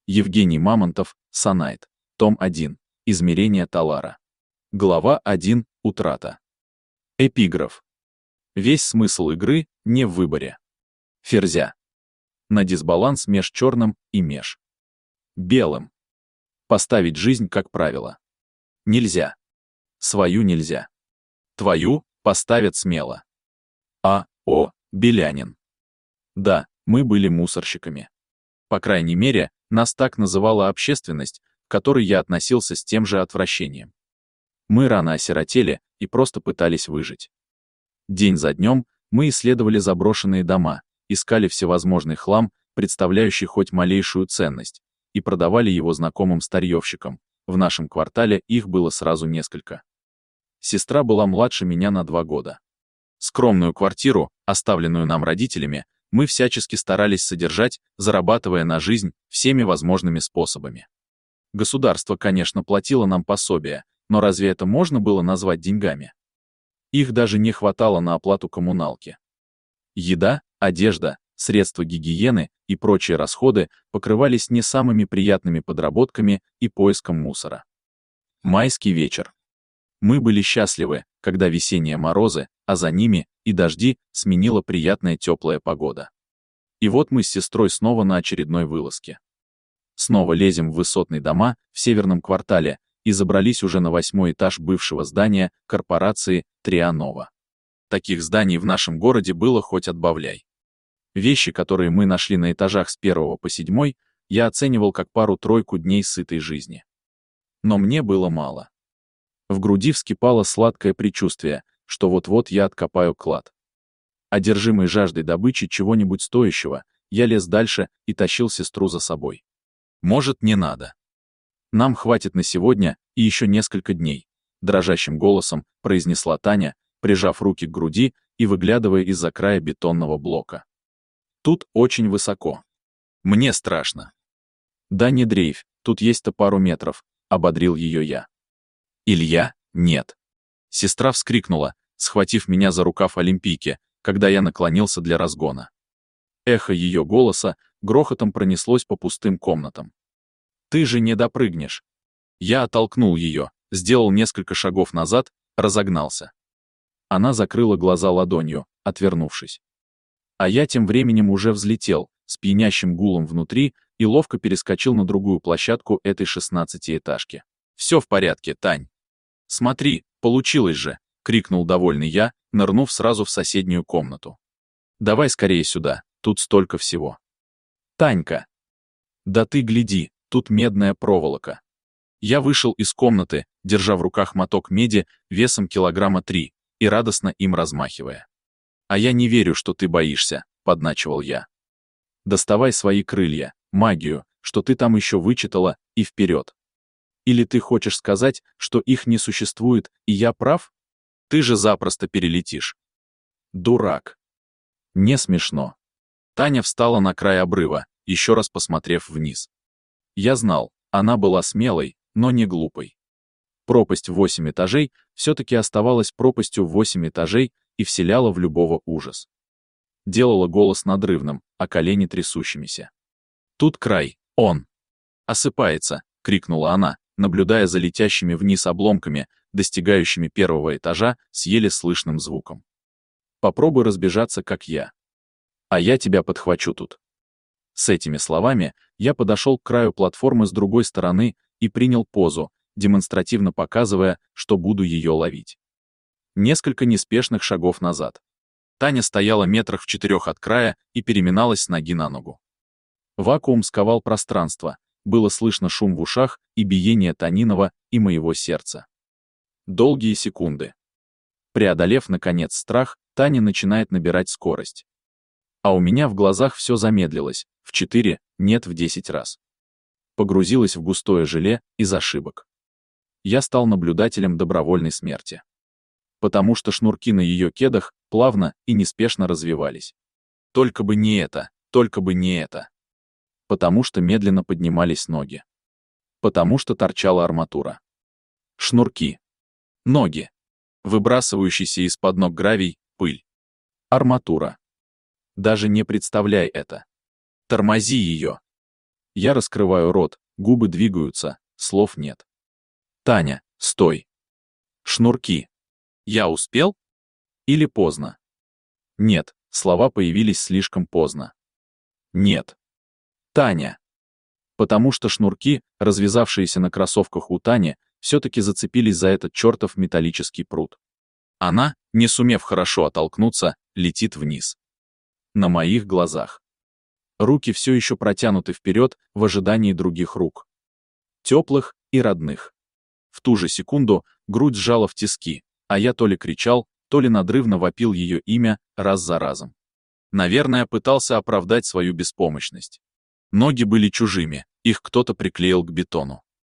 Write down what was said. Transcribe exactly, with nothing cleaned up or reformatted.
Евгений Мамонтов, Санайт. Том один. Измерение Талара. Глава один. Утрата. Эпиграф. Весь смысл игры не в выборе ферзя на дисбаланс меж черным и меж белым. Поставить жизнь как правило нельзя. Свою нельзя. Твою поставят смело. А. О. Белянин. Да, мы были мусорщиками. По крайней мере, нас так называла общественность, к которой я относился с тем же отвращением. Мы рано осиротели и просто пытались выжить. День за днем мы исследовали заброшенные дома, искали всевозможный хлам, представляющий хоть малейшую ценность, и продавали его знакомым старьевщикам. В нашем квартале их было сразу несколько. Сестра была младше меня на два года. Скромную квартиру, оставленную нам родителями, мы всячески старались содержать, зарабатывая на жизнь всеми возможными способами. Государство, конечно, платило нам пособия, но разве это можно было назвать деньгами? Их даже не хватало на оплату коммуналки. Еда, одежда, средства гигиены и прочие расходы покрывались не самыми приятными подработками и поиском мусора. Майский вечер. Мы были счастливы, когда весенние морозы, а за ними и дожди, сменила приятная теплая погода. И вот мы с сестрой снова на очередной вылазке. Снова лезем в высотные дома в северном квартале и забрались уже на восьмой этаж бывшего здания корпорации Трианова. Таких зданий в нашем городе было хоть отбавляй. Вещи, которые мы нашли на этажах с первого по седьмой, я оценивал как пару-тройку дней сытой жизни. Но мне было мало. В груди вскипало сладкое предчувствие, что вот-вот я откопаю клад. Одержимый жаждой добычи чего-нибудь стоящего, я лез дальше и тащил сестру за собой. Может, не надо. Нам хватит на сегодня и еще несколько дней, дрожащим голосом произнесла Таня, прижав руки к груди и выглядывая из-за края бетонного блока. Тут очень высоко. Мне страшно. Да не дрейфь, тут есть-то пару метров, ободрил ее я. Илья, нет. Сестра вскрикнула, схватив меня за рукав олимпийки, когда я наклонился для разгона. Эхо ее голоса грохотом пронеслось по пустым комнатам. Ты же не допрыгнешь. Я оттолкнул ее, сделал несколько шагов назад, разогнался. Она закрыла глаза ладонью, отвернувшись. А я тем временем уже взлетел, с пьянящим гулом внутри, и ловко перескочил на другую площадку этой шестнадцатиэтажки. Все в порядке, Тань. Смотри, получилось же, крикнул довольный я, нырнув сразу в соседнюю комнату. Давай скорее сюда, тут столько всего. Танька. Да ты гляди, тут медная проволока. Я вышел из комнаты, держа в руках моток меди весом килограмма три и радостно им размахивая. А я не верю, что ты боишься, подначивал я. Доставай свои крылья, магию, что ты там еще вычитала, и вперед. Или ты хочешь сказать, что их не существует, и я прав? Ты же запросто перелетишь. Дурак. Не смешно. Таня встала на край обрыва, еще раз посмотрев вниз. Я знал, она была смелой, но не глупой. Пропасть в восемь этажей все-таки оставалась пропастью в восемь этажей и вселяла в любого ужас. Делала голос надрывным, а колени трясущимися. Тут край, он. Осыпается, крикнула она, наблюдая за летящими вниз обломками, достигающими первого этажа с еле слышным звуком. Попробуй разбежаться, как я. А я тебя подхвачу тут. С этими словами я подошел к краю платформы с другой стороны и принял позу, демонстративно показывая, что буду ее ловить. Несколько неспешных шагов назад. Таня стояла метрах в четырех от края и переминалась с ноги на ногу. Вакуум сковал пространство, было слышно шум в ушах и биение Таниного и моего сердца. Долгие секунды. Преодолев, наконец, страх, Таня начинает набирать скорость. А у меня в глазах все замедлилось, в четыре, нет, в десять раз. Погрузилась в густое желе из ошибок. Я стал наблюдателем добровольной смерти. Потому что шнурки на ее кедах плавно и неспешно развивались. Только бы не это, только бы не это. Потому что медленно поднимались ноги. Потому что торчала арматура. Шнурки. Ноги. Выбрасывающийся из-под ног гравий, пыль. Арматура. Даже не представляй это. Тормози ее. Я раскрываю рот, губы двигаются, слов нет. Таня, стой. Шнурки. Я успел? Или поздно? Нет, слова появились слишком поздно. Нет. Таня. Потому что шнурки, развязавшиеся на кроссовках у Тани, все-таки зацепились за этот чертов металлический прут. Она, не сумев хорошо оттолкнуться, летит вниз. На моих глазах. Руки все еще протянуты вперед в ожидании других рук. Теплых и родных. В ту же секунду грудь сжала в тиски, а я то ли кричал, то ли надрывно вопил ее имя раз за разом. Наверное, пытался оправдать свою беспомощность. Ноги были чужими, их кто-то приклеил к бетону.